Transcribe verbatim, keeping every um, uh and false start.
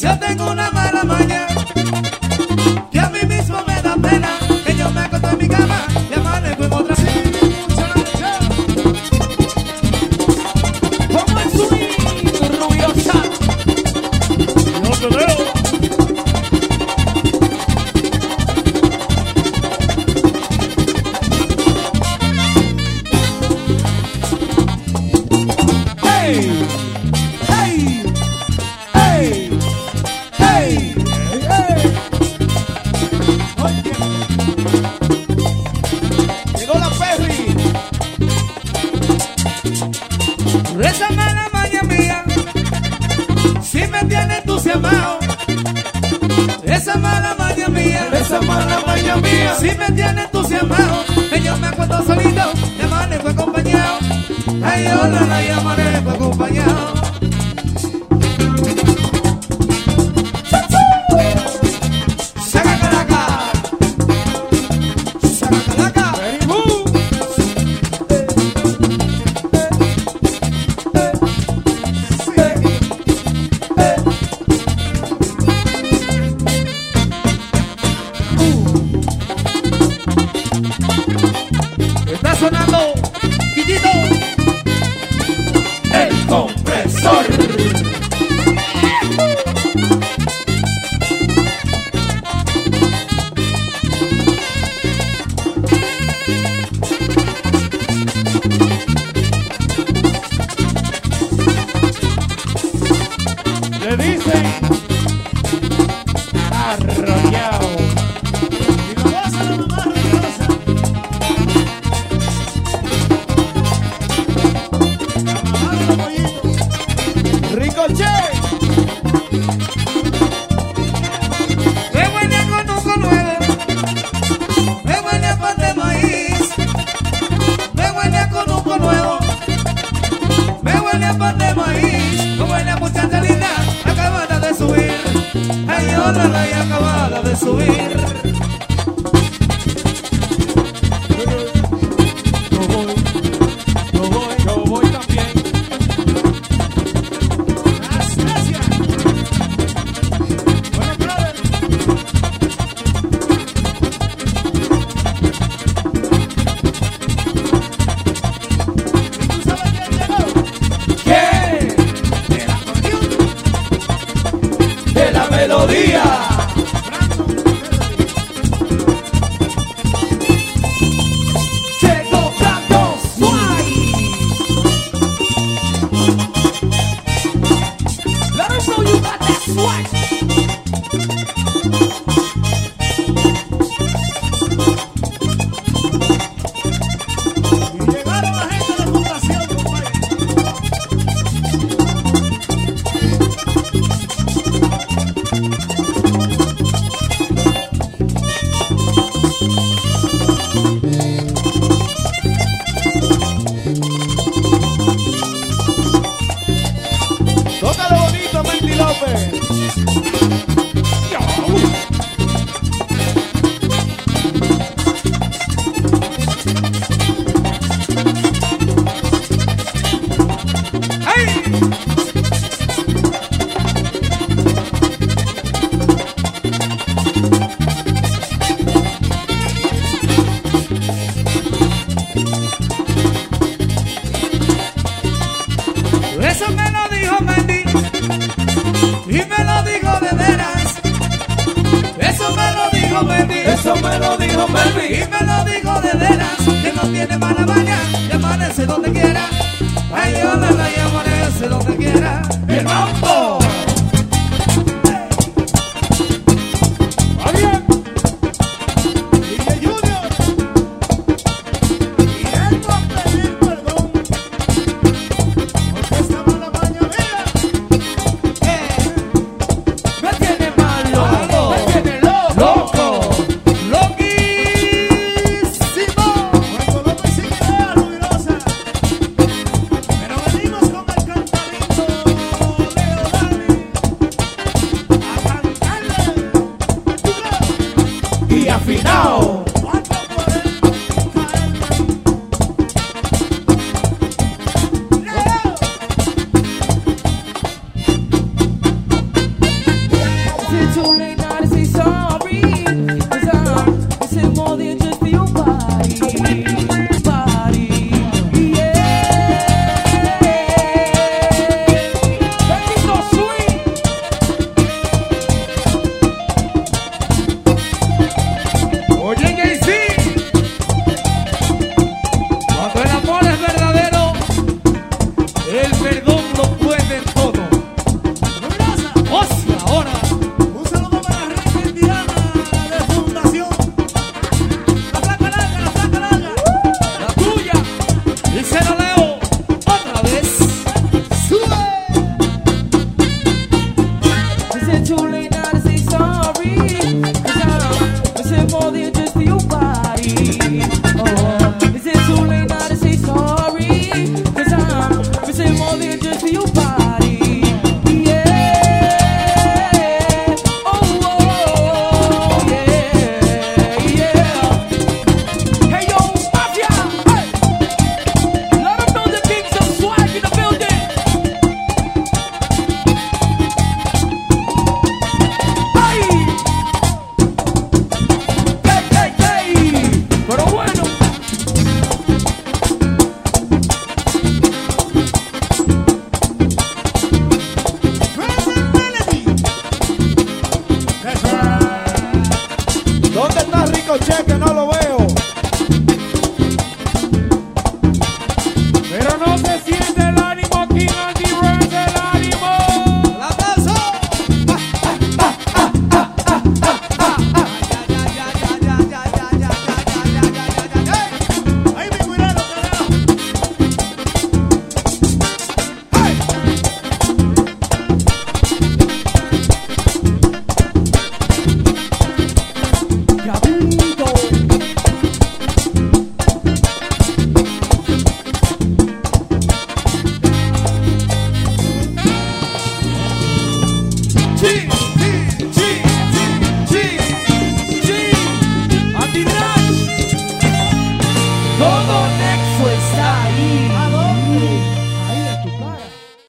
Yo tengo una mala maña que a mí mismo me da pena, que yo me acuesto en mi cama y amanezco en otra. Como el swing, rubiosa. No te veo. Hey, hey, hey, hey, hey. Oye, llegó la Perry. Esa mala maña mía si me tiene entusiasmado. Esa mala maña mía, esa mala maña mía si me tiene entusiasmado. Que yo me acuesto solito y amanezco acompañado. Ay, hola, la y amanezco acompañado. Saca caraca, saca caraca. Está sonando, Quitito, el compresor. Le dicen arrollado. Y la voz de la mamá ruidosa. La mamá de los pollitos. Ricochet. Me huele a conuco nuevo, me huele a pan de maíz, me huele a conuco nuevo, me huele a pan de maíz, me huele a muchacha linda acabada de subir. Ay, hola, la y acabada de subir. Yo voy, yo voy, yo voy también. Gracias. Bueno, brother. ¿Y tú sabes quién llegó? ¿Qué? El acordeón. De la melodía. Llegó Brando Suárez. Let us know you got that swag. Y llegaron la gente de fundación, compadre. Tócalo bonito, Mendy López. Eso me lo dijo Mendy y me lo dijo de veras. Eso me lo dijo Mendy, eso me lo dijo Mendy y me lo dijo de veras. Que no tiene mala maña y amanece donde quiera. Ay, hola, y amanece donde quiera. El mambo. ¡Adiós! D J Junior. Y vengo a pedir perdón. Porque esta mala maña mía Eh, me tiene malo, me tiene loco, loco, loquísimo. cuando López sigue idea ruidosa. Pero venimos con el cantarín. los cheques no